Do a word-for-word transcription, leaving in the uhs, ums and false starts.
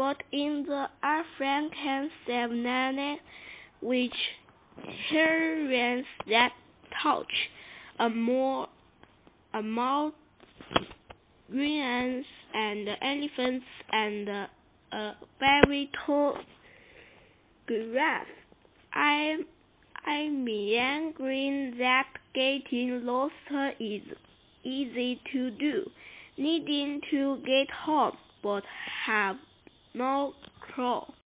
but in the African savanna, which herons that touch a more a more lions and elephants and a very tall giraffe. I I mean, green that getting lost is easy to do, needing to get home but have no clue.